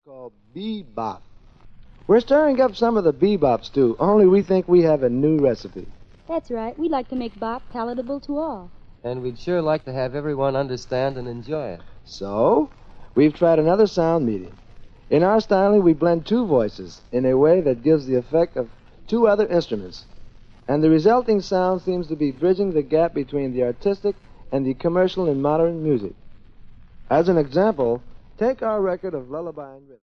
called bebop. We're stirring up some of the bebop stew, only we think we have a new recipe. That's right. We'd like to make bop palatable to all. And we'd sure like to have everyone understand and enjoy it. So, we've tried another sound medium. In our styling, we blend two voices in a way that gives the effect of two other instruments. And the resulting sound seems to be bridging the gap between the artistic and the commercial in modern music. As an example, take our record of lullaby and rhythm.